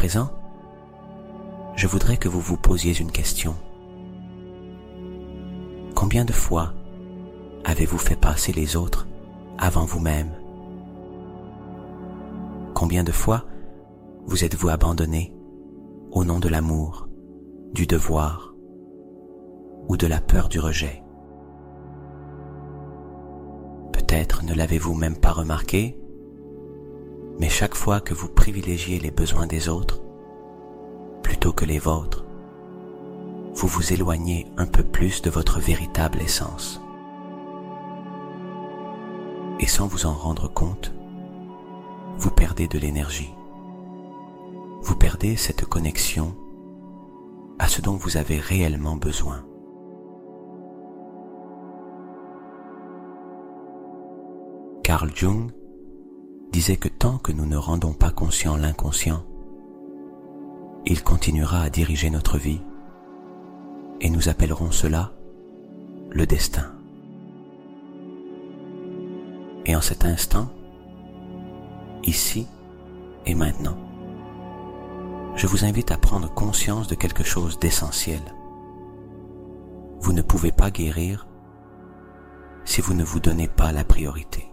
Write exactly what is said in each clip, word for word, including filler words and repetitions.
présent, je voudrais que vous vous posiez une question. Combien de fois avez-vous fait passer les autres avant vous-même? Combien de fois vous êtes-vous abandonné au nom de l'amour, du devoir ou de la peur du rejet? Peut-être ne l'avez-vous même pas remarqué, mais chaque fois que vous privilégiez les besoins des autres plutôt que les vôtres, vous vous éloignez un peu plus de votre véritable essence. Et sans vous en rendre compte, vous perdez de l'énergie. Vous perdez cette connexion à ce dont vous avez réellement besoin. Carl Jung disait que tant que nous ne rendons pas conscient l'inconscient, il continuera à diriger notre vie, et nous appellerons cela le destin. Et en cet instant, ici et maintenant, je vous invite à prendre conscience de quelque chose d'essentiel. Vous ne pouvez pas guérir si vous ne vous donnez pas la priorité.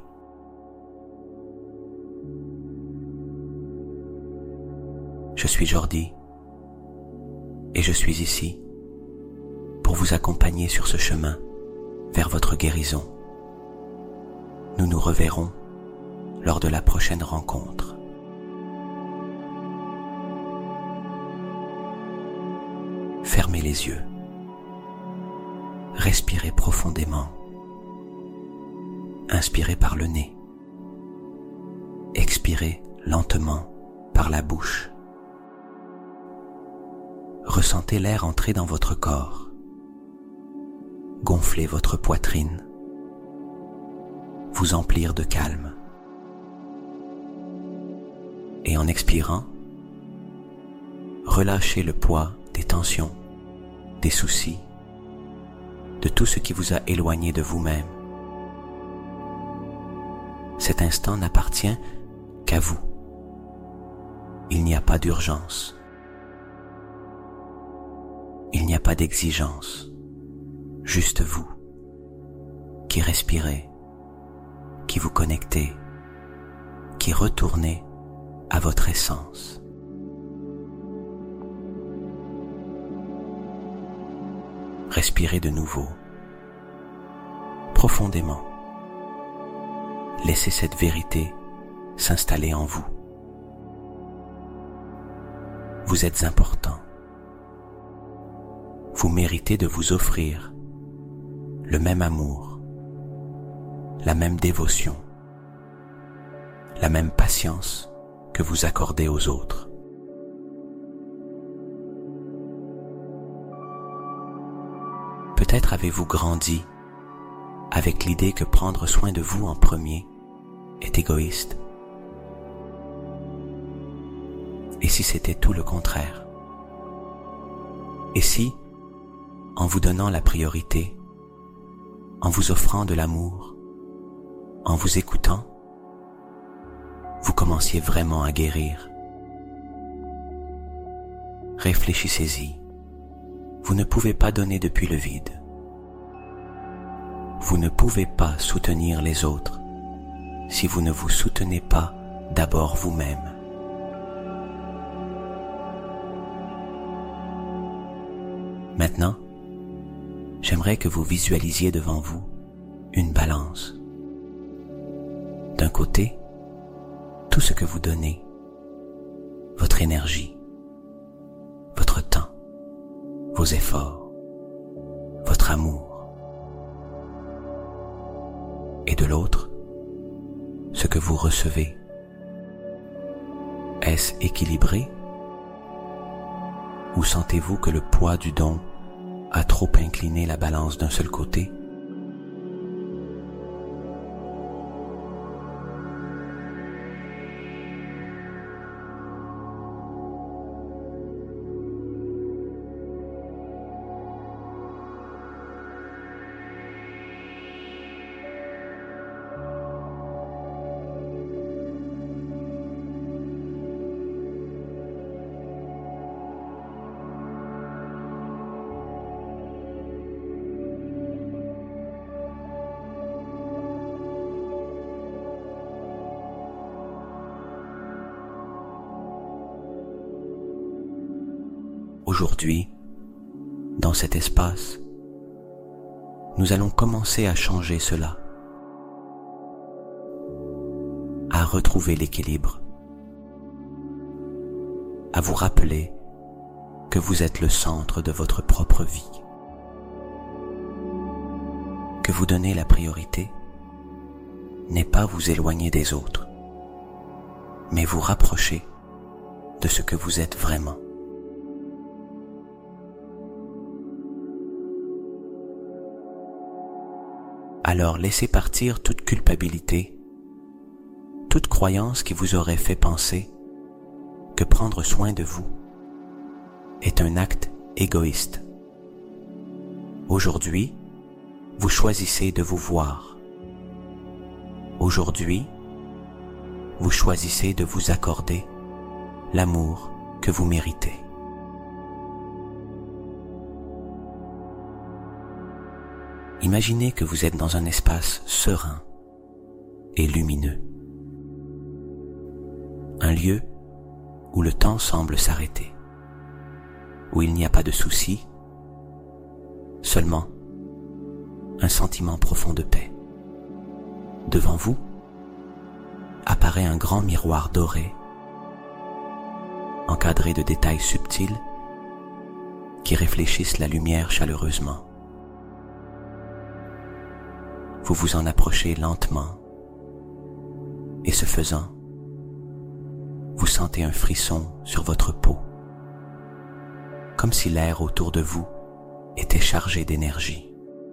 Je suis Jordi et je suis ici pour vous accompagner sur ce chemin vers votre guérison. Nous nous reverrons lors de la prochaine rencontre. Fermez les yeux. Respirez profondément. Inspirez par le nez. Expirez lentement par la bouche. Ressentez l'air entrer dans votre corps. Gonflez votre poitrine. Vous emplir de calme. Et en expirant, relâchez le poids des tensions, des soucis, de tout ce qui vous a éloigné de vous-même. Cet instant n'appartient qu'à vous. Il n'y a pas d'urgence. Il n'y a pas d'exigence. Juste vous, qui respirez, qui vous connectez, qui retournez à votre essence. Respirez de nouveau, profondément. Laissez cette vérité s'installer en vous. Vous êtes important. Vous méritez de vous offrir le même amour, la même dévotion, la même patience que vous accordez aux autres. Peut-être avez-vous grandi avec l'idée que prendre soin de vous en premier est égoïste. Et si c'était tout le contraire? Et si, en vous donnant la priorité, en vous offrant de l'amour, en vous écoutant, vous commenciez vraiment à guérir? Réfléchissez-y. Vous ne pouvez pas donner depuis le vide. Vous ne pouvez pas soutenir les autres si vous ne vous soutenez pas d'abord vous-même. Maintenant, j'aimerais que vous visualisiez devant vous une balance. D'un côté, tout ce que vous donnez, votre énergie, votre temps, vos efforts, votre amour. Et de l'autre, ce que vous recevez. Est-ce équilibré? Ou sentez-vous que le poids du don a trop incliné la balance d'un seul côté? Aujourd'hui, dans cet espace, nous allons commencer à changer cela, à retrouver l'équilibre, à vous rappeler que vous êtes le centre de votre propre vie, que vous donner la priorité n'est pas vous éloigner des autres, mais vous rapprocher de ce que vous êtes vraiment. Alors laissez partir toute culpabilité, toute croyance qui vous aurait fait penser que prendre soin de vous est un acte égoïste. Aujourd'hui, vous choisissez de vous voir. Aujourd'hui, vous choisissez de vous accorder l'amour que vous méritez. Imaginez que vous êtes dans un espace serein et lumineux. Un lieu où le temps semble s'arrêter, où il n'y a pas de soucis, seulement un sentiment profond de paix. Devant vous apparaît un grand miroir doré, encadré de détails subtils qui réfléchissent la lumière chaleureusement. Vous vous en approchez lentement et ce faisant, vous sentez un frisson sur votre peau, comme si l'air autour de vous était chargé d'énergie.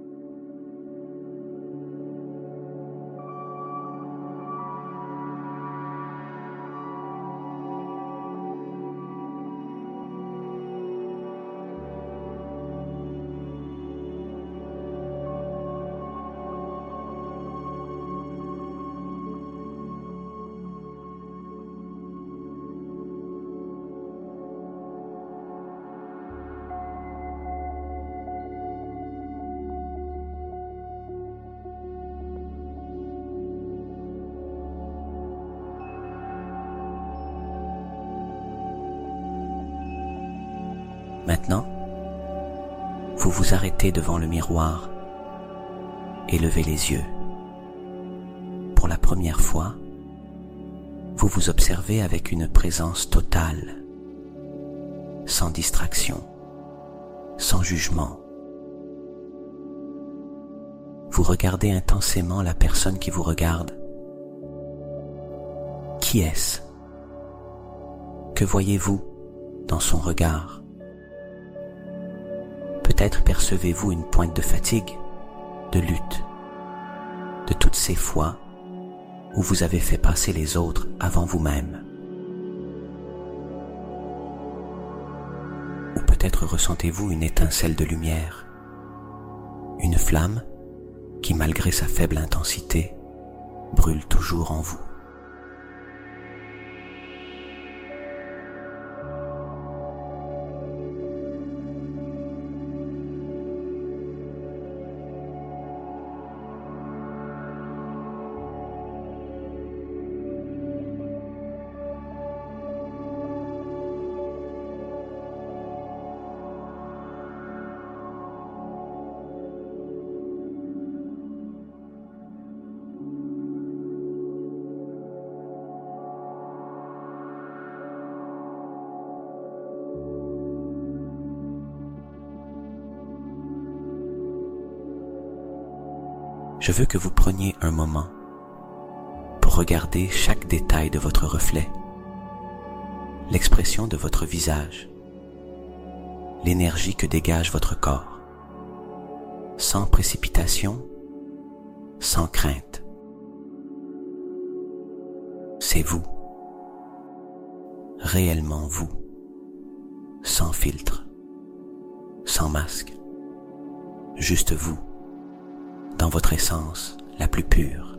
Maintenant, vous vous arrêtez devant le miroir et levez les yeux. Pour la première fois, vous vous observez avec une présence totale, sans distraction, sans jugement. Vous regardez intensément la personne qui vous regarde. Qui est-ce? Que voyez-vous dans son regard? Peut-être percevez-vous une pointe de fatigue, de lutte, de toutes ces fois où vous avez fait passer les autres avant vous-même. Ou peut-être ressentez-vous une étincelle de lumière, une flamme qui, malgré sa faible intensité, brûle toujours en vous. Je veux que vous preniez un moment pour regarder chaque détail de votre reflet, l'expression de votre visage, l'énergie que dégage votre corps, sans précipitation, sans crainte. C'est vous, réellement vous, sans filtre, sans masque, juste vous, dans votre essence la plus pure.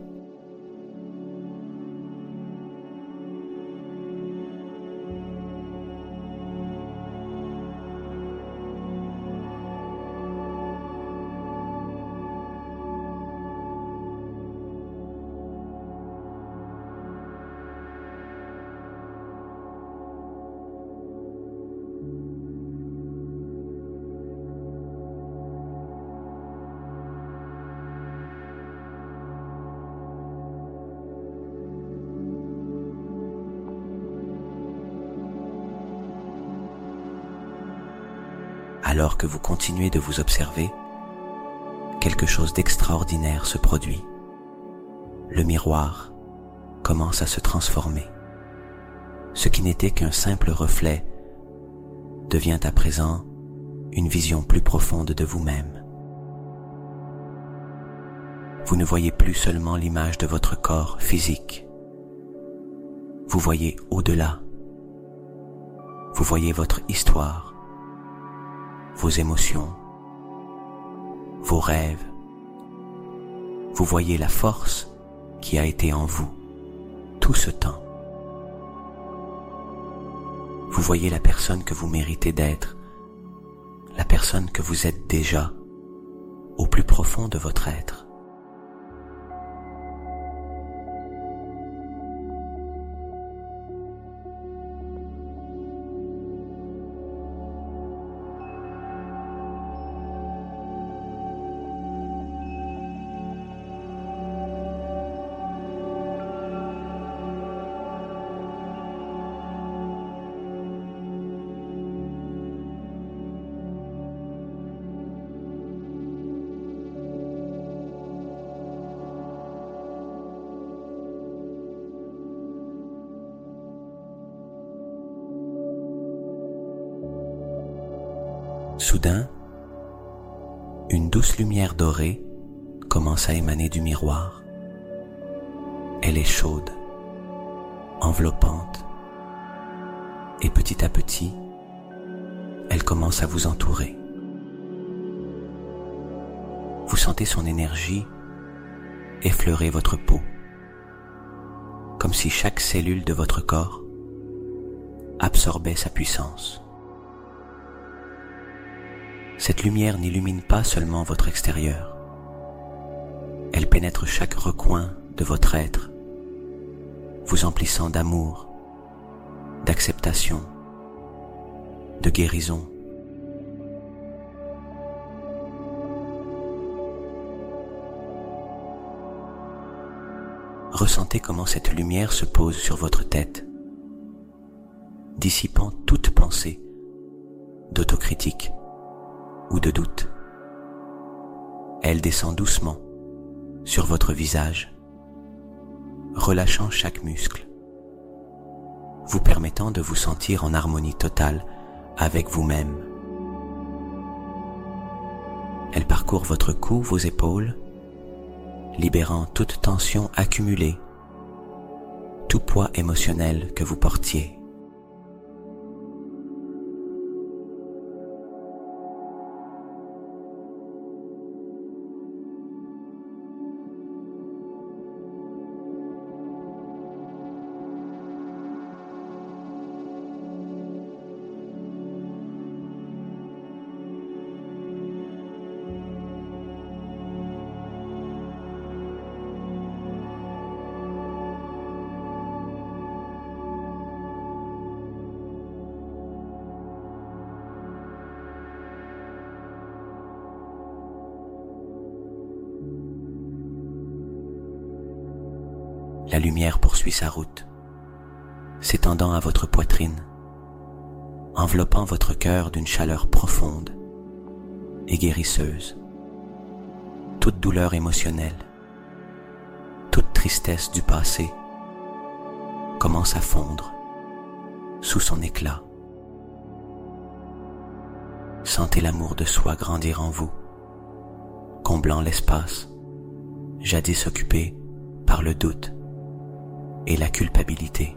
Alors que vous continuez de vous observer, quelque chose d'extraordinaire se produit. Le miroir commence à se transformer. Ce qui n'était qu'un simple reflet devient à présent une vision plus profonde de vous-même. Vous ne voyez plus seulement l'image de votre corps physique. Vous voyez au-delà. Vous voyez votre histoire, vos émotions, vos rêves. Vous voyez la force qui a été en vous tout ce temps. Vous voyez la personne que vous méritez d'être, la personne que vous êtes déjà, au plus profond de votre être. Soudain, une douce lumière dorée commence à émaner du miroir. Elle est chaude, enveloppante, et petit à petit, elle commence à vous entourer. Vous sentez son énergie effleurer votre peau, comme si chaque cellule de votre corps absorbait sa puissance. Cette lumière n'illumine pas seulement votre extérieur. Elle pénètre chaque recoin de votre être, vous emplissant d'amour, d'acceptation, de guérison. Ressentez comment cette lumière se pose sur votre tête, dissipant toute pensée d'autocritique ou de doute. Elle descend doucement sur votre visage, relâchant chaque muscle, vous permettant de vous sentir en harmonie totale avec vous-même. Elle parcourt votre cou, vos épaules, libérant toute tension accumulée, tout poids émotionnel que vous portiez. La lumière poursuit sa route, s'étendant à votre poitrine, enveloppant votre cœur d'une chaleur profonde et guérisseuse. Toute douleur émotionnelle, toute tristesse du passé commence à fondre sous son éclat. Sentez l'amour de soi grandir en vous, comblant l'espace jadis occupé par le doute et la culpabilité.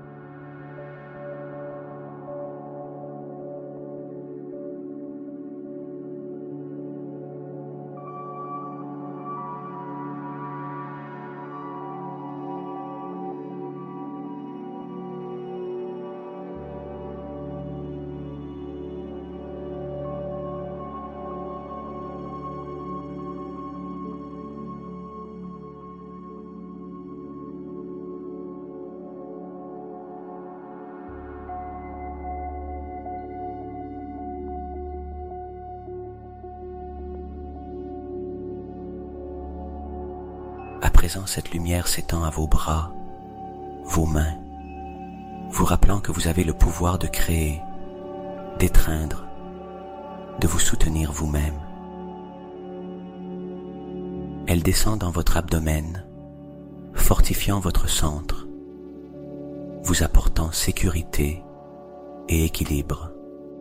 À présent, cette lumière s'étend à vos bras, vos mains, vous rappelant que vous avez le pouvoir de créer, d'étreindre, de vous soutenir vous-même. Elle descend dans votre abdomen, fortifiant votre centre, vous apportant sécurité et équilibre.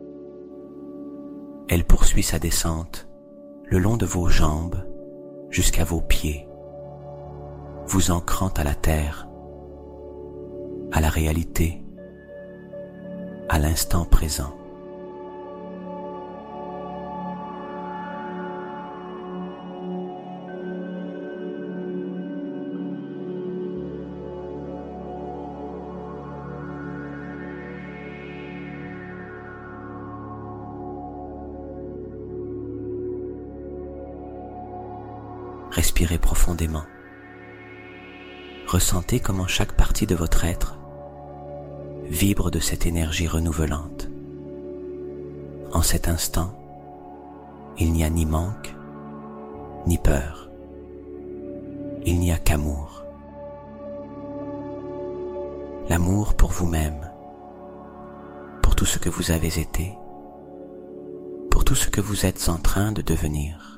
Elle poursuit sa descente le long de vos jambes jusqu'à vos pieds, vous ancrant à la terre, à la réalité, à l'instant présent. Respirez profondément. Ressentez comment chaque partie de votre être vibre de cette énergie renouvelante. En cet instant, il n'y a ni manque, ni peur. Il n'y a qu'amour. L'amour pour vous-même, pour tout ce que vous avez été, pour tout ce que vous êtes en train de devenir.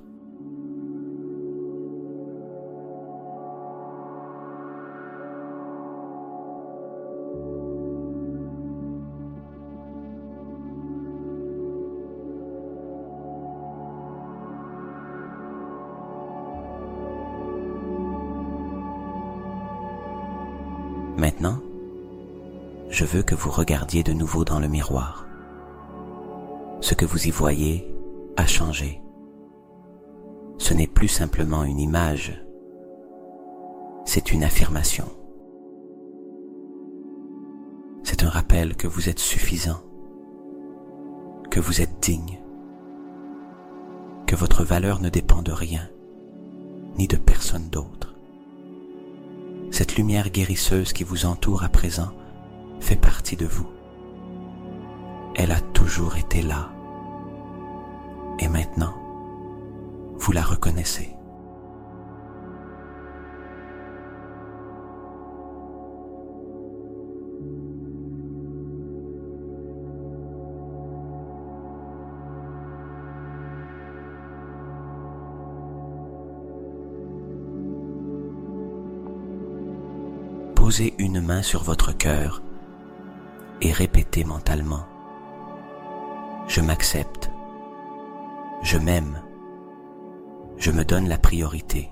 Maintenant, je veux que vous regardiez de nouveau dans le miroir. Ce que vous y voyez a changé. Ce n'est plus simplement une image, c'est une affirmation. C'est un rappel que vous êtes suffisant, que vous êtes digne, que votre valeur ne dépend de rien, ni de personne d'autre. Cette lumière guérisseuse qui vous entoure à présent fait partie de vous. Elle a toujours été là. Et maintenant, vous la reconnaissez. Posez une main sur votre cœur et répétez mentalement: je m'accepte, je m'aime, je me donne la priorité.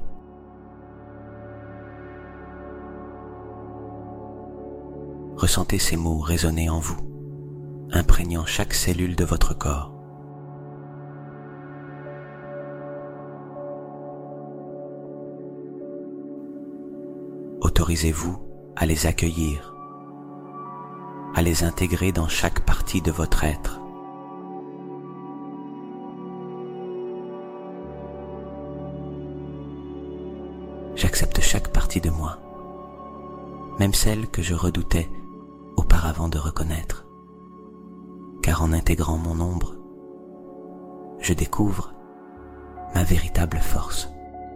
Ressentez ces mots résonner en vous, imprégnant chaque cellule de votre corps. Autorisez-vous à les accueillir, à les intégrer dans chaque partie de votre être. J'accepte chaque partie de moi, même celle que je redoutais auparavant de reconnaître, car en intégrant mon ombre, je découvre ma véritable force.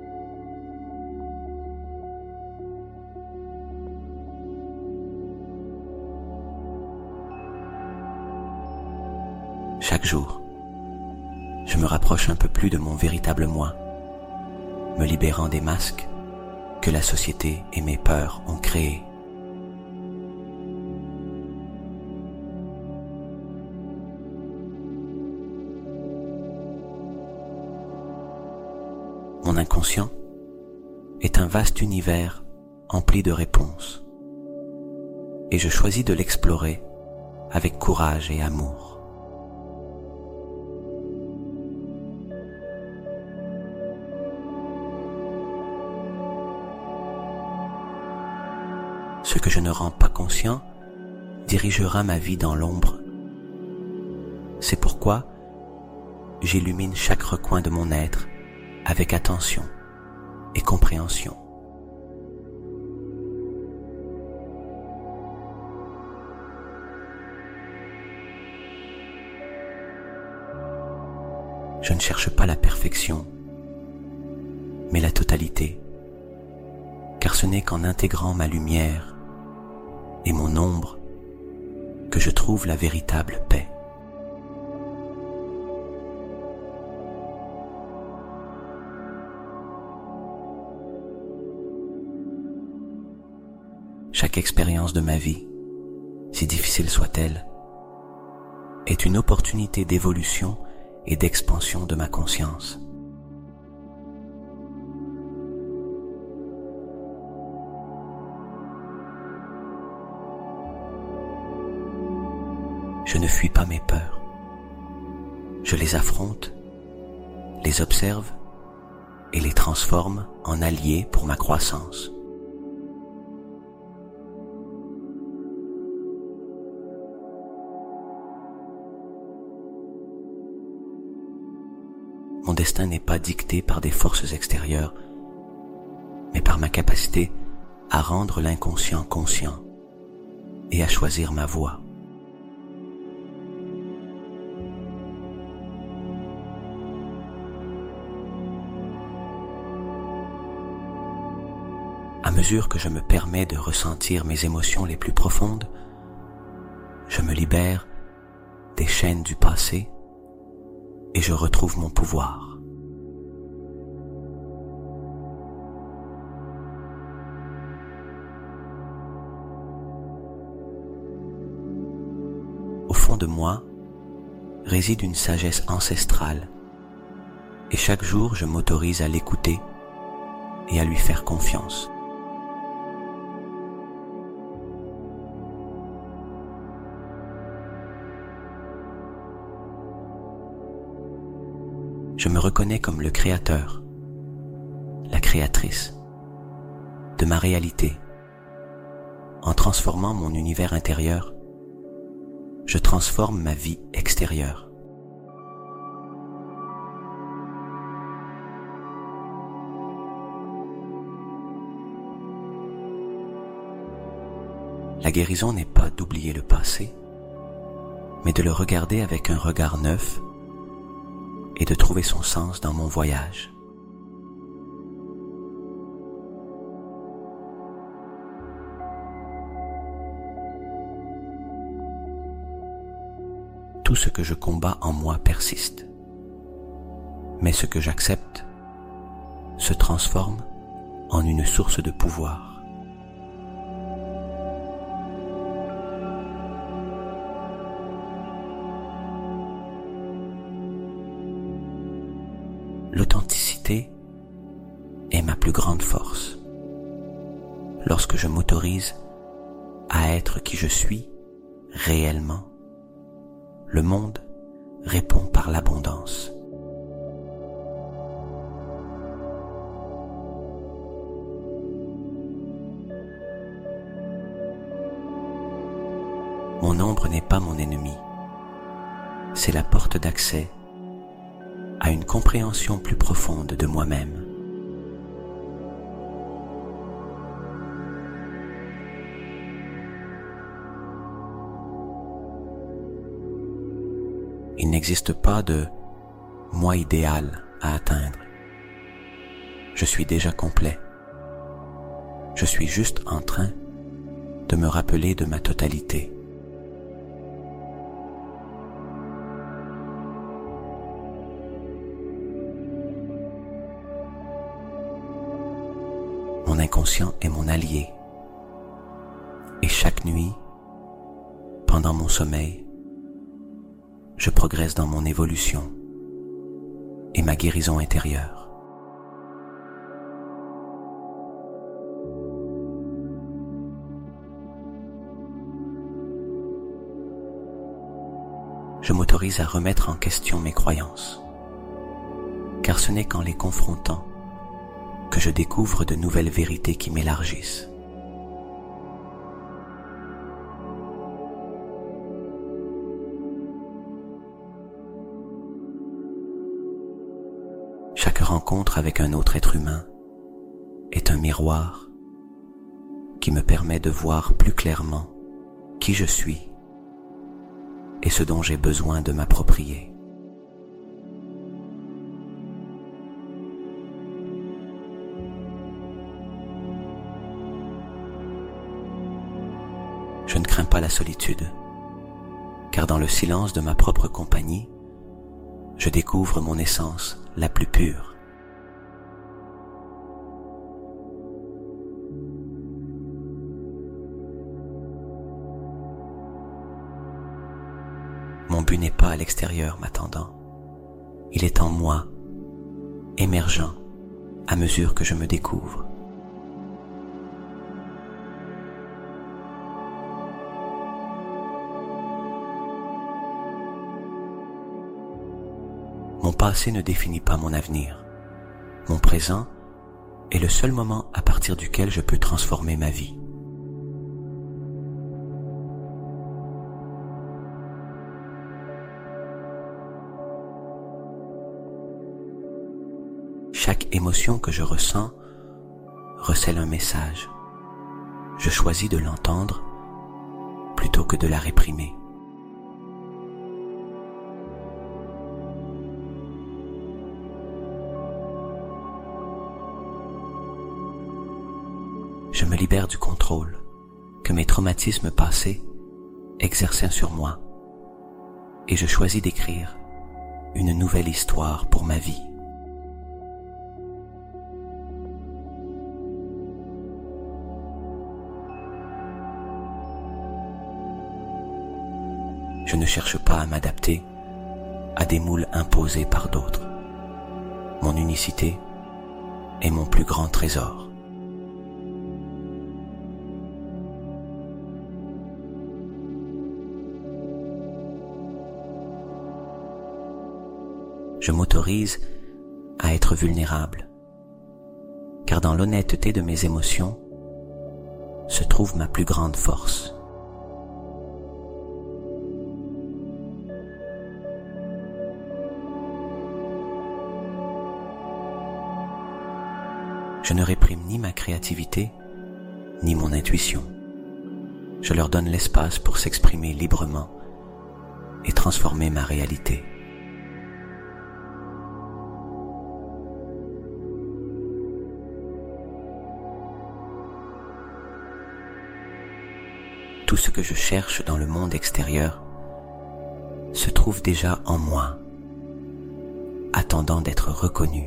Chaque jour, je me rapproche un peu plus de mon véritable moi, me libérant des masques que la société et mes peurs ont créés. Mon inconscient est un vaste univers empli de réponses, et je choisis de l'explorer avec courage et amour. Ce que je ne rends pas conscient dirigera ma vie dans l'ombre. C'est pourquoi j'illumine chaque recoin de mon être avec attention et compréhension. Je ne cherche pas la perfection, mais la totalité, car ce n'est qu'en intégrant ma lumière et mon ombre que je trouve la véritable paix. Chaque expérience de ma vie, si difficile soit-elle, est une opportunité d'évolution et d'expansion de ma conscience. Je ne fuis pas mes peurs. Je les affronte, les observe et les transforme en alliés pour ma croissance. Mon destin n'est pas dicté par des forces extérieures, mais par ma capacité à rendre l'inconscient conscient et à choisir ma voie. À mesure que je me permets de ressentir mes émotions les plus profondes, je me libère des chaînes du passé et je retrouve mon pouvoir. Au fond de moi réside une sagesse ancestrale et chaque jour je m'autorise à l'écouter et à lui faire confiance. Je me reconnais comme le créateur, la créatrice de ma réalité. En transformant mon univers intérieur, je transforme ma vie extérieure. La guérison n'est pas d'oublier le passé, mais de le regarder avec un regard neuf et de trouver son sens dans mon voyage. Tout ce que je combats en moi persiste, mais ce que j'accepte se transforme en une source de pouvoir. L'authenticité est ma plus grande force. Lorsque je m'autorise à être qui je suis réellement, le monde répond par l'abondance. Mon ombre n'est pas mon ennemi, c'est la porte d'accès à une compréhension plus profonde de moi-même. Il n'existe pas de moi idéal à atteindre. Je suis déjà complet. Je suis juste en train de me rappeler de ma totalité. Mon inconscient est mon allié. Et chaque nuit, pendant mon sommeil, je progresse dans mon évolution et ma guérison intérieure. Je m'autorise à remettre en question mes croyances, car ce n'est qu'en les confrontant que je découvre de nouvelles vérités qui m'élargissent. Chaque rencontre avec un autre être humain est un miroir qui me permet de voir plus clairement qui je suis et ce dont j'ai besoin de m'approprier. Je ne crains pas la solitude, car dans le silence de ma propre compagnie, je découvre mon essence la plus pure. but n'est pas à l'extérieur m'attendant. Il est en moi, émergeant à mesure que je me découvre. Mon passé ne définit pas mon avenir. Mon présent est le seul moment à partir duquel je peux transformer ma vie. Chaque émotion que je ressens recèle un message. Je choisis de l'entendre plutôt que de la réprimer. Je me libère du contrôle que mes traumatismes passés exerçaient sur moi et je choisis d'écrire une nouvelle histoire pour ma vie. Je ne cherche pas à m'adapter à des moules imposés par d'autres. Mon unicité est mon plus grand trésor. Je m'autorise à être vulnérable, car dans l'honnêteté de mes émotions se trouve ma plus grande force. Je ne réprime ni ma créativité, ni mon intuition. Je leur donne l'espace pour s'exprimer librement et transformer ma réalité. Tout ce que je cherche dans le monde extérieur se trouve déjà en moi, attendant d'être reconnu.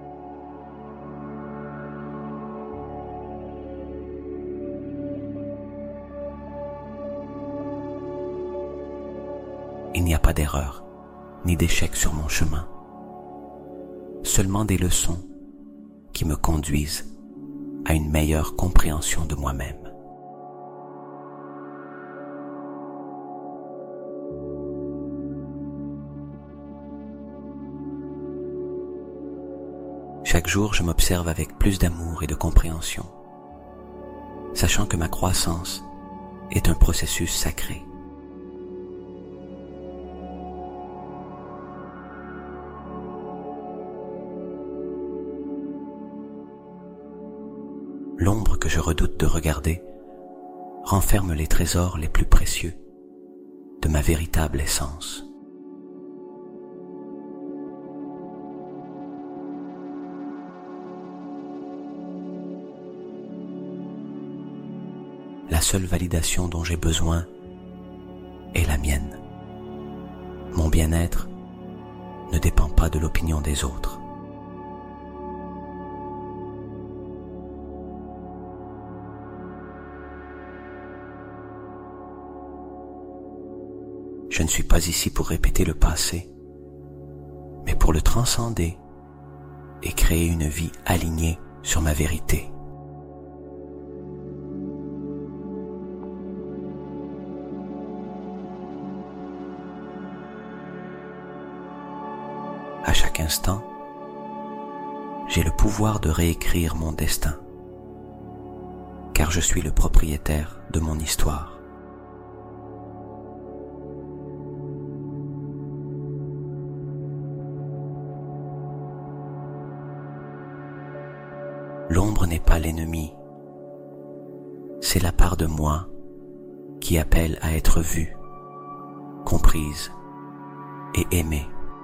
Il n'y a pas d'erreur, ni d'échec sur mon chemin, seulement des leçons qui me conduisent à une meilleure compréhension de moi-même. Chaque jour, je m'observe avec plus d'amour et de compréhension, sachant que ma croissance est un processus sacré. L'ombre que je redoute de regarder renferme les trésors les plus précieux de ma véritable essence. La seule validation dont j'ai besoin est la mienne. Mon bien-être ne dépend pas de l'opinion des autres. Je ne suis pas ici pour répéter le passé, mais pour le transcender et créer une vie alignée sur ma vérité. À chaque instant, j'ai le pouvoir de réécrire mon destin, car je suis le propriétaire de mon histoire. L'ombre n'est pas l'ennemi, c'est la part de moi qui appelle à être vue, comprise et aimée.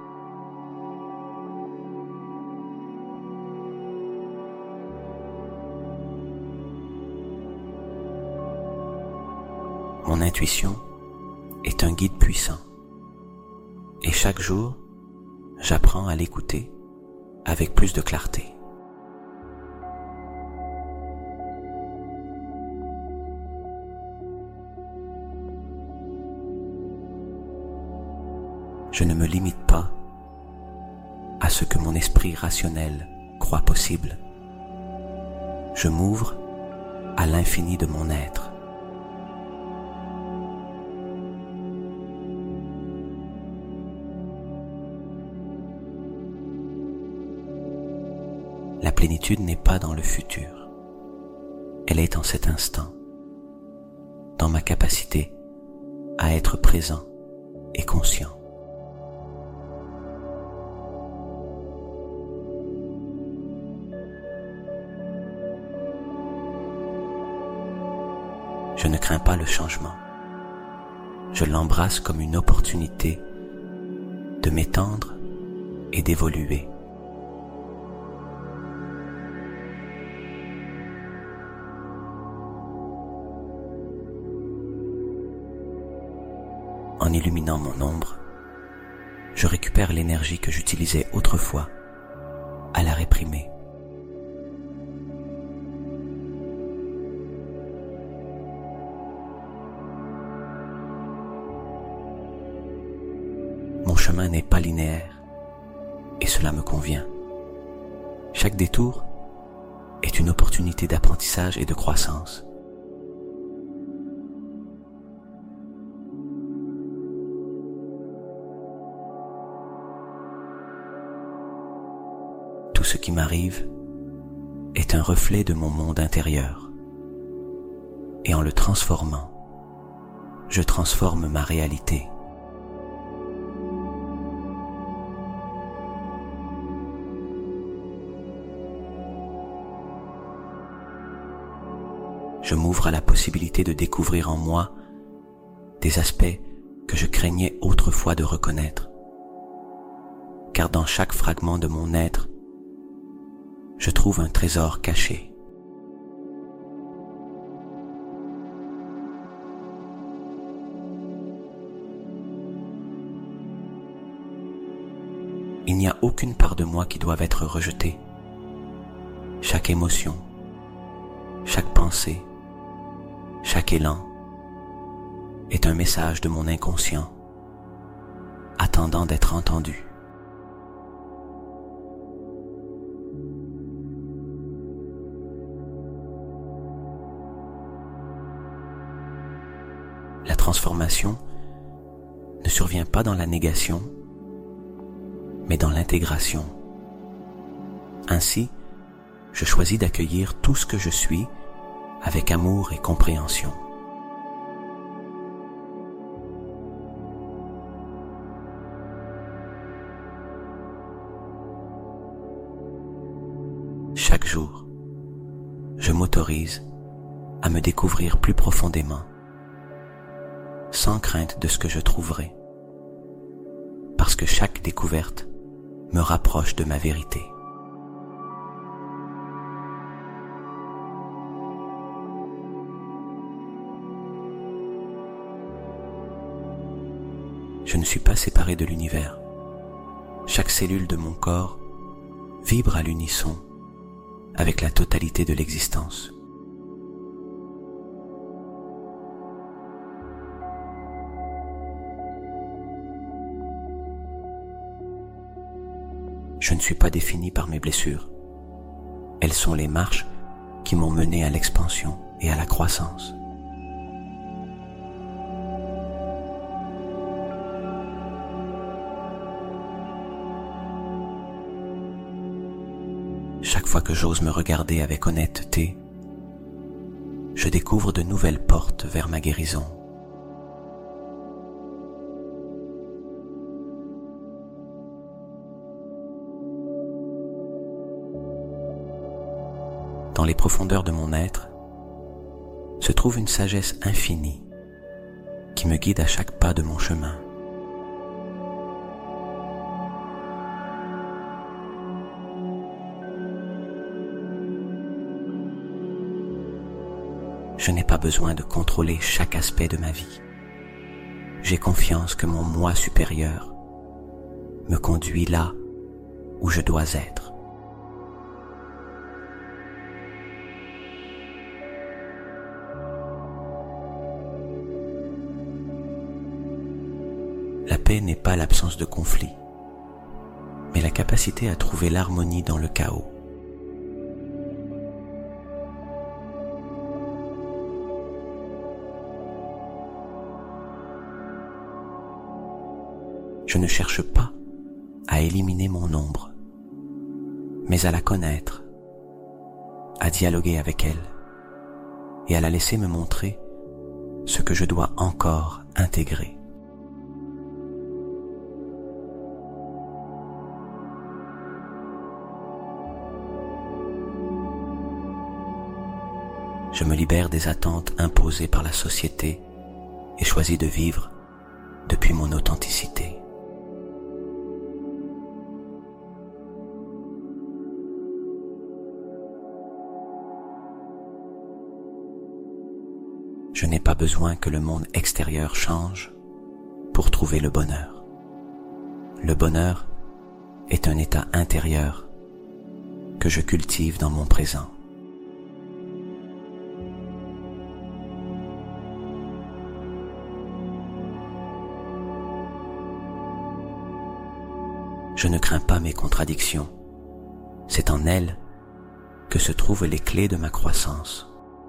Mon intuition est un guide puissant et chaque jour, j'apprends à l'écouter avec plus de clarté. je ne me limite pas à ce que mon esprit rationnel croit possible. Je m'ouvre à l'infini de mon être. La plénitude n'est pas dans le futur. Elle est en cet instant, dans ma capacité à être présent et conscient. Je ne crains pas le changement. Je l'embrasse comme une opportunité de m'étendre et d'évoluer. En illuminant mon ombre, je récupère l'énergie que j'utilisais autrefois à la réprimer. Mon chemin n'est pas linéaire et cela me convient. Chaque détour est une opportunité d'apprentissage et de croissance. Tout ce qui m'arrive est un reflet de mon monde intérieur. Et en le transformant, je transforme ma réalité. Je m'ouvre à la possibilité de découvrir en moi des aspects que je craignais autrefois de reconnaître. Car dans chaque fragment de mon être, je trouve un trésor caché. Il n'y a aucune part de moi qui doive être rejetée. Chaque émotion, chaque pensée, chaque élan est un message de mon inconscient, attendant d'être entendu. La transformation ne survient pas dans la négation, mais dans l'intégration. Ainsi, je choisis d'accueillir tout ce que je suis avec amour et compréhension. Chaque jour, je m'autorise à me découvrir plus profondément, sans crainte de ce que je trouverai, parce que chaque découverte me rapproche de ma vérité. Je ne suis pas séparé de l'univers. Chaque cellule de mon corps vibre à l'unisson avec la totalité de l'existence. Je ne suis pas défini par mes blessures. Elles sont les marches qui m'ont mené à l'expansion et à la croissance. Chaque fois que j'ose me regarder avec honnêteté, je découvre de nouvelles portes vers ma guérison. Dans les profondeurs de mon être, se trouve une sagesse infinie qui me guide à chaque pas de mon chemin. Je n'ai pas besoin de contrôler chaque aspect de ma vie. J'ai confiance que mon moi supérieur me conduit là où je dois être. La paix n'est pas l'absence de conflit, mais la capacité à trouver l'harmonie dans le chaos. Je ne cherche pas à éliminer mon ombre, mais à la connaître, à dialoguer avec elle et à la laisser me montrer ce que je dois encore intégrer. Je me libère des attentes imposées par la société et choisis de vivre depuis mon authenticité. Je n'ai pas besoin que le monde extérieur change pour trouver le bonheur. Le bonheur est un état intérieur que je cultive dans mon présent. Je ne crains pas mes contradictions. C'est en elles que se trouvent les clés de ma croissance.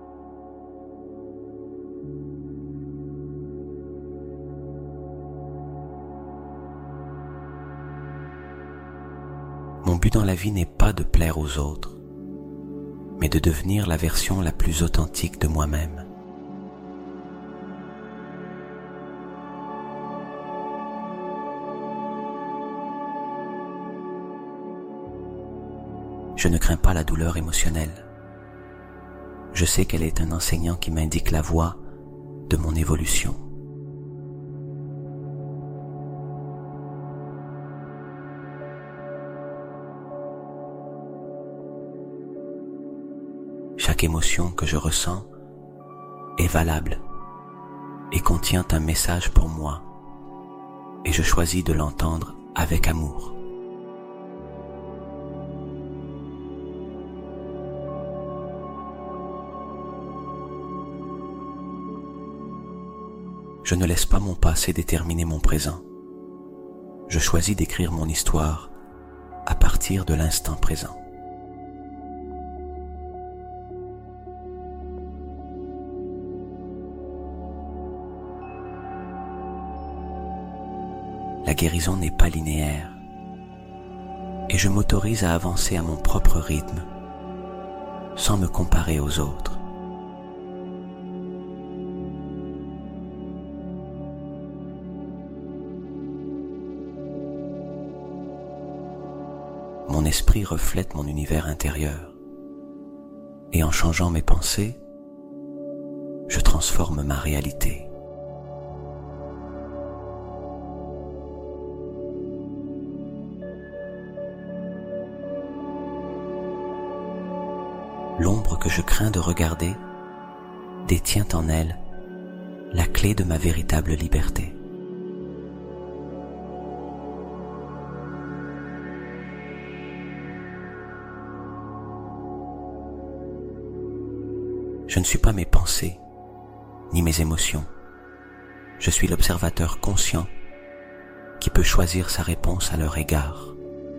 Mon but dans la vie n'est pas de plaire aux autres, mais de devenir la version la plus authentique de moi-même. Je ne crains pas la douleur émotionnelle. Je sais qu'elle est un enseignant qui m'indique la voie de mon évolution. Chaque émotion que je ressens est valable et contient un message pour moi, et je choisis de l'entendre avec amour. Je ne laisse pas mon passé déterminer mon présent. Je choisis d'écrire mon histoire à partir de l'instant présent. La guérison n'est pas linéaire et je m'autorise à avancer à mon propre rythme sans me comparer aux autres. Mon esprit reflète mon univers intérieur et en changeant mes pensées, je transforme ma réalité. L'ombre que je crains de regarder détient en elle la clé de ma véritable liberté. Je ne suis pas mes pensées, ni mes émotions. Je suis l'observateur conscient qui peut choisir sa réponse à leur égard.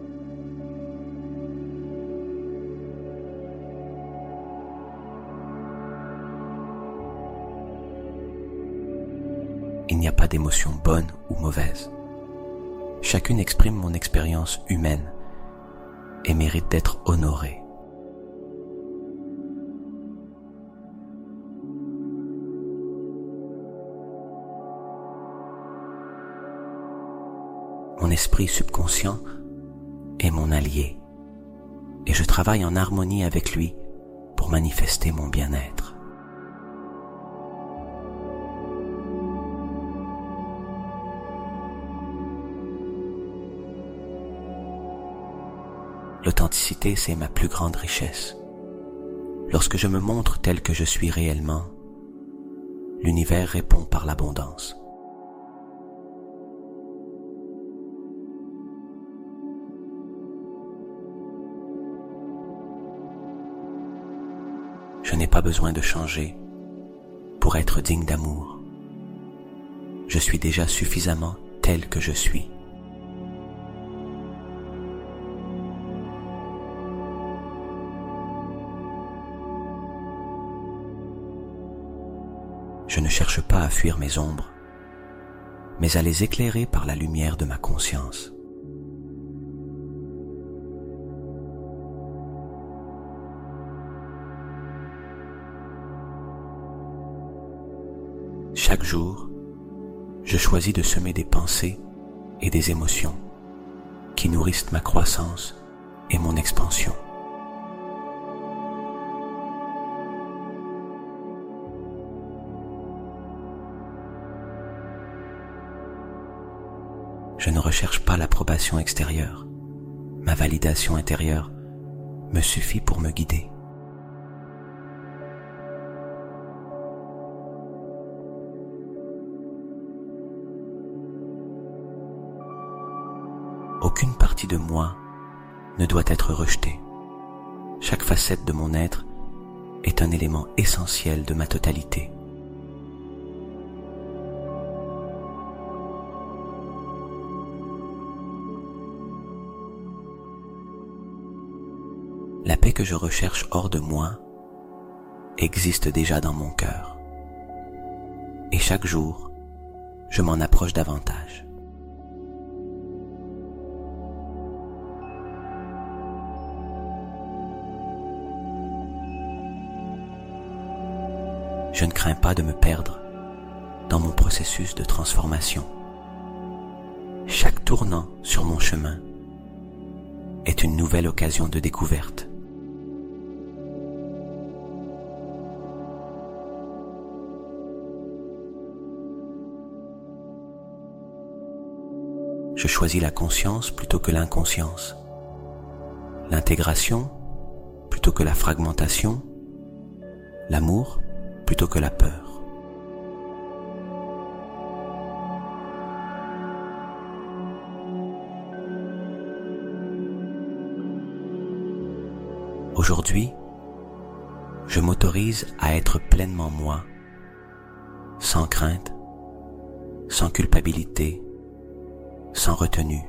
Il n'y a pas d'émotion bonne ou mauvaise. Chacune exprime mon expérience humaine et mérite d'être honorée. Mon esprit subconscient est mon allié et je travaille en harmonie avec lui pour manifester mon bien-être. L'authenticité, c'est ma plus grande richesse. Lorsque je me montre tel que je suis réellement, l'univers répond par l'abondance. Je n'ai pas besoin de changer pour être digne d'amour. Je suis déjà suffisamment tel que je suis. Je ne cherche pas à fuir mes ombres, mais à les éclairer par la lumière de ma conscience. Chaque jour, je choisis de semer des pensées et des émotions qui nourrissent ma croissance et mon expansion. Je ne recherche pas l'approbation extérieure. Ma validation intérieure me suffit pour me guider. Aucune partie de moi ne doit être rejetée. Chaque facette de mon être est un élément essentiel de ma totalité. La paix que je recherche hors de moi existe déjà dans mon cœur. Et chaque jour, je m'en approche davantage. Je ne crains pas de me perdre dans mon processus de transformation. Chaque tournant sur mon chemin est une nouvelle occasion de découverte. Je choisis la conscience plutôt que l'inconscience, l'intégration plutôt que la fragmentation, l'amour plutôt que la peur. Aujourd'hui, je m'autorise à être pleinement moi, sans crainte, sans culpabilité, sans retenue.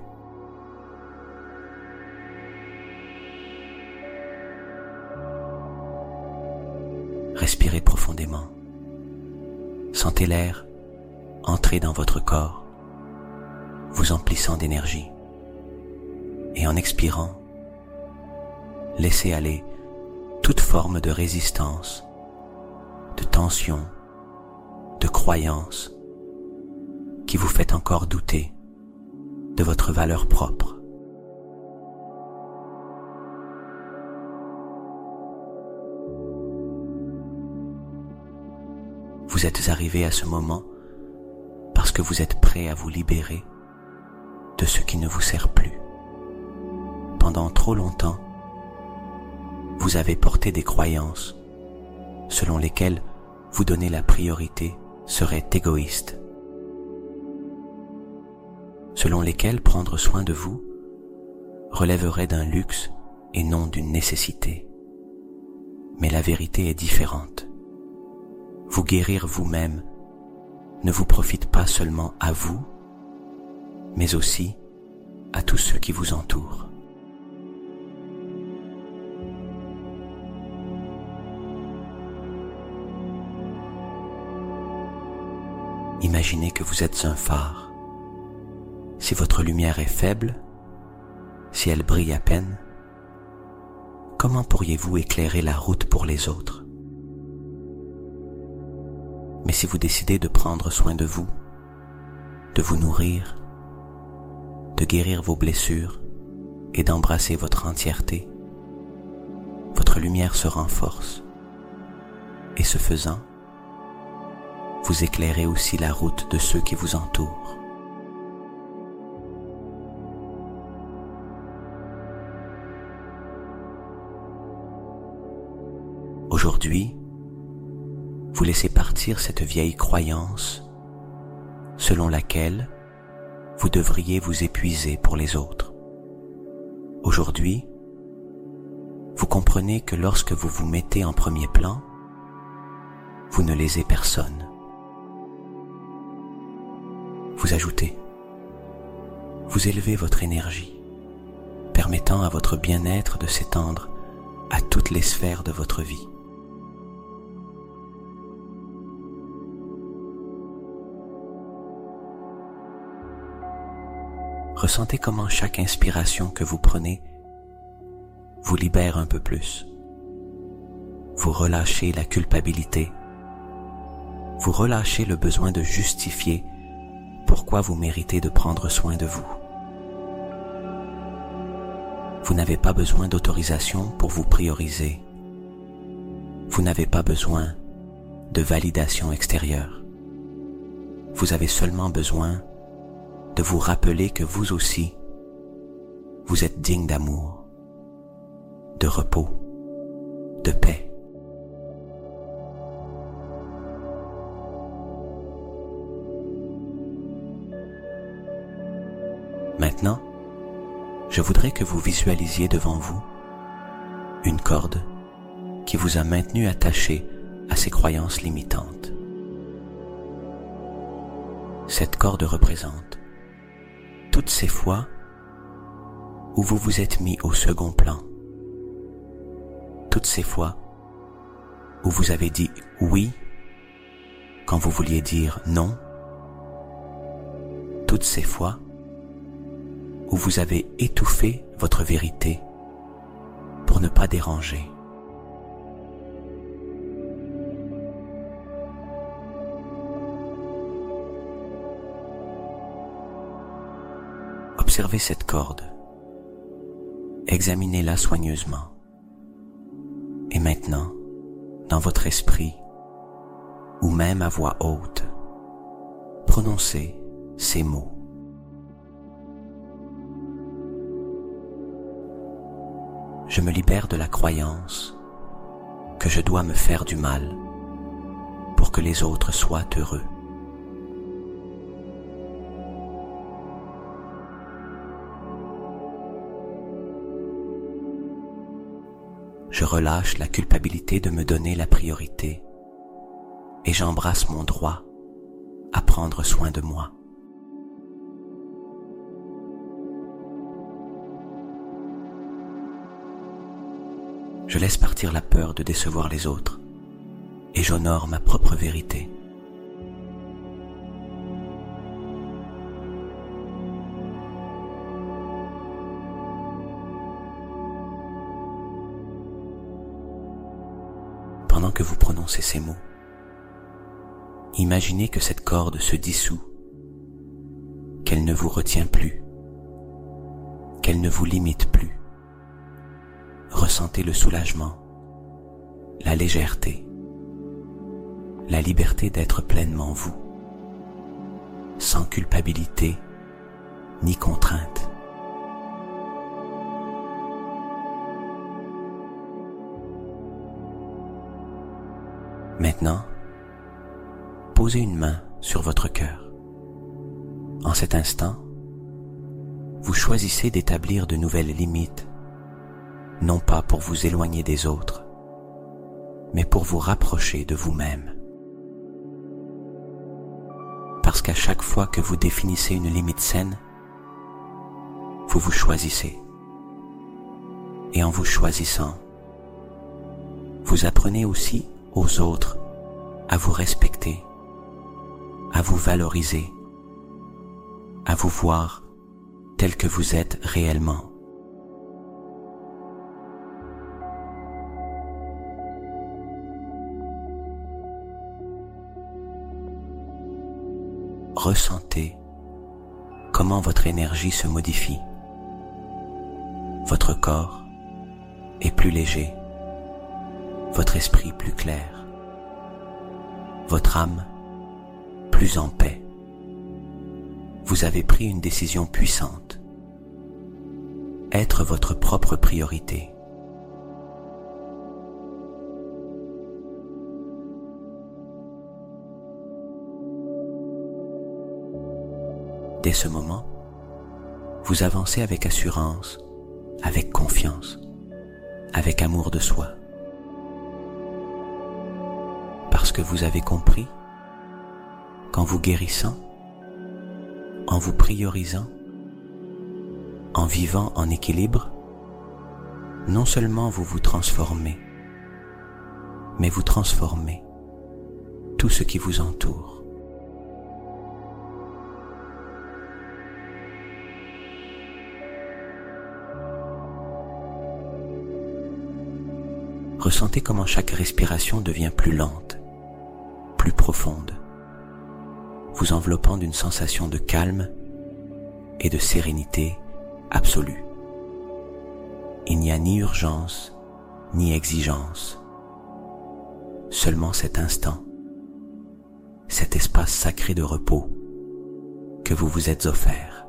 Respirez profondément. Sentez l'air entrer dans votre corps, vous emplissant d'énergie. Et en expirant, laissez aller toute forme de résistance, de tension, de croyance qui vous fait encore douter de votre valeur propre. Vous êtes arrivé à ce moment parce que vous êtes prêt à vous libérer de ce qui ne vous sert plus. Pendant trop longtemps, vous avez porté des croyances selon lesquelles vous donner la priorité serait égoïste, selon lesquelles prendre soin de vous relèverait d'un luxe et non d'une nécessité. Mais la vérité est différente. Vous guérir vous-même ne vous profite pas seulement à vous, mais aussi à tous ceux qui vous entourent. Imaginez que vous êtes un phare. Si votre lumière est faible, si elle brille à peine, comment pourriez-vous éclairer la route pour les autres? Mais si vous décidez de prendre soin de vous, de vous nourrir, de guérir vos blessures et d'embrasser votre entièreté, votre lumière se renforce. Et ce faisant, vous éclairez aussi la route de ceux qui vous entourent. Aujourd'hui, vous laissez partir cette vieille croyance selon laquelle vous devriez vous épuiser pour les autres. Aujourd'hui, vous comprenez que lorsque vous vous mettez en premier plan, vous ne lésez personne. Vous ajoutez vous élevez votre énergie, permettant à votre bien-être de s'étendre à toutes les sphères de votre vie. Ressentez comment chaque inspiration que vous prenez vous libère un peu plus. Vous relâchez la culpabilité. Vous relâchez le besoin de justifier pourquoi vous méritez de prendre soin de vous. Vous n'avez pas besoin d'autorisation pour vous prioriser. Vous n'avez pas besoin de validation extérieure. Vous avez seulement besoin de vous rappeler que vous aussi, vous êtes digne d'amour, de repos, de paix. Maintenant, je voudrais que vous visualisiez devant vous une corde qui vous a maintenu attaché à ces croyances limitantes. Cette corde représente toutes ces fois où vous vous êtes mis au second plan, toutes ces fois où vous avez dit oui quand vous vouliez dire non, toutes ces fois où vous avez étouffé votre vérité pour ne pas déranger. Observez cette corde, examinez-la soigneusement. Et maintenant, dans votre esprit, ou même à voix haute, prononcez ces mots. Je me libère de la croyance que je dois me faire du mal pour que les autres soient heureux. Je relâche la culpabilité de me donner la priorité et j'embrasse mon droit à prendre soin de moi. Je laisse partir la peur de décevoir les autres et j'honore ma propre vérité. Pendant que vous prononcez ces mots, imaginez que cette corde se dissout, qu'elle ne vous retient plus, qu'elle ne vous limite plus. Ressentez le soulagement, la légèreté, la liberté d'être pleinement vous, sans culpabilité ni contrainte. Maintenant, posez une main sur votre cœur. En cet instant, vous choisissez d'établir de nouvelles limites, non pas pour vous éloigner des autres, mais pour vous rapprocher de vous-même. Parce qu'à chaque fois que vous définissez une limite saine, vous vous choisissez. Et en vous choisissant, vous apprenez aussi aux autres à vous respecter, à vous valoriser, à vous voir tel que vous êtes réellement. Ressentez comment votre énergie se modifie. Votre corps est plus léger, votre esprit plus clair, votre âme plus en paix. Vous avez pris une décision puissante. Être votre propre priorité. Dès ce moment, vous avancez avec assurance, avec confiance, avec amour de soi. Parce que vous avez compris qu'en vous guérissant, en vous priorisant, En vivant en équilibre, non seulement vous vous transformez, mais vous transformez tout ce qui vous entoure. Ressentez comment chaque respiration devient plus lente, plus profonde, vous enveloppant d'une sensation de calme et de sérénité absolue. Il n'y a ni urgence, ni exigence, seulement cet instant, cet espace sacré de repos que vous vous êtes offert.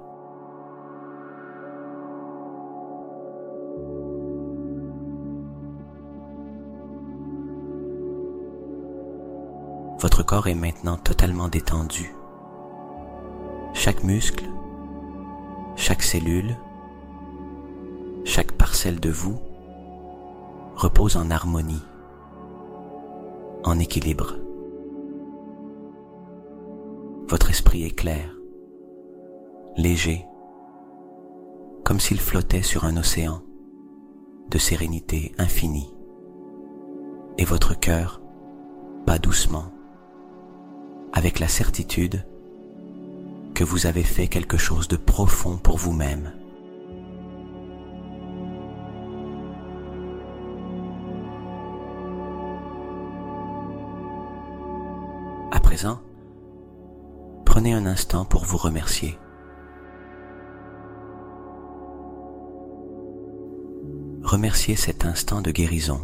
Votre corps est maintenant totalement détendu. Chaque muscle, chaque cellule, chaque parcelle de vous repose en harmonie, en équilibre. Votre esprit est clair, léger, comme s'il flottait sur un océan de sérénité infinie. Et votre cœur bat doucement, avec la certitude que vous avez fait quelque chose de profond pour vous-même. À présent, prenez un instant pour vous remercier. Remerciez cet instant de guérison.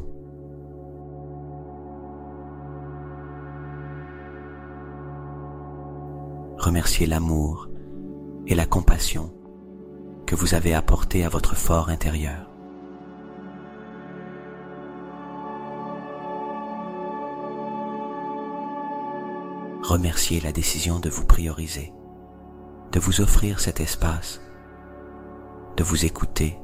Remerciez l'amour et la compassion que vous avez apporté à votre fort intérieur. Remerciez la décision de vous prioriser, de vous offrir cet espace, de vous écouter.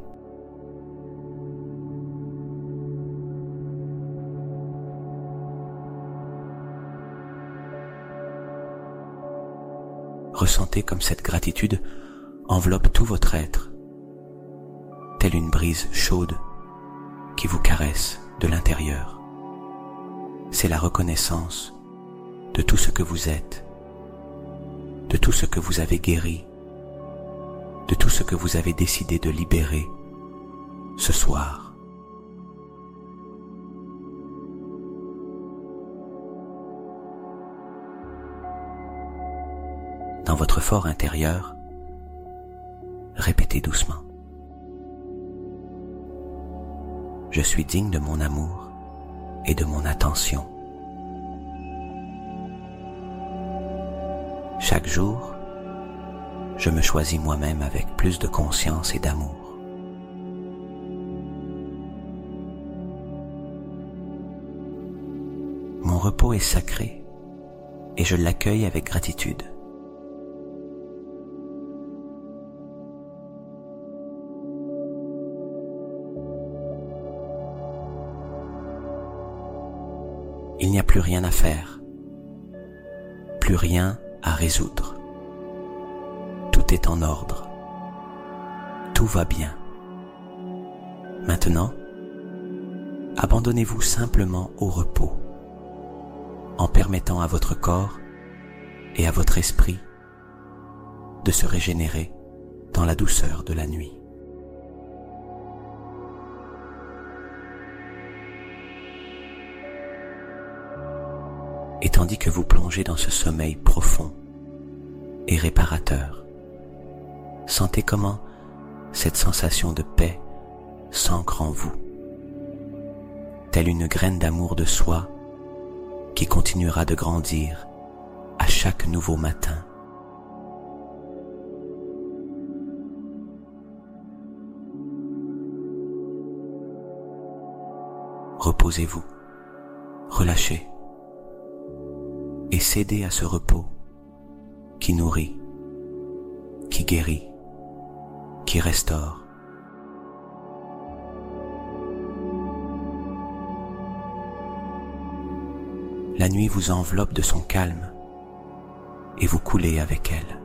Ressentez comme cette gratitude enveloppe tout votre être, telle une brise chaude qui vous caresse de l'intérieur. C'est la reconnaissance de tout ce que vous êtes, de tout ce que vous avez guéri, de tout ce que vous avez décidé de libérer ce soir. Dans votre fort intérieur, répétez doucement. Je suis digne de mon amour et de mon attention. Chaque jour, je me choisis moi-même avec plus de conscience et d'amour. Mon repos est sacré et je l'accueille avec gratitude. Il n'y a plus rien à faire, plus rien à résoudre. Tout est en ordre, tout va bien. Maintenant, abandonnez-vous simplement au repos, en permettant à votre corps et à votre esprit de se régénérer dans la douceur de la nuit. Et tandis que vous plongez dans ce sommeil profond et réparateur, sentez comment cette sensation de paix s'ancre en vous, telle une graine d'amour de soi qui continuera de grandir à chaque nouveau matin. Reposez-vous, relâchez et cédez à ce repos qui nourrit, qui guérit, qui restaure. La nuit vous enveloppe de son calme et vous coulez avec elle.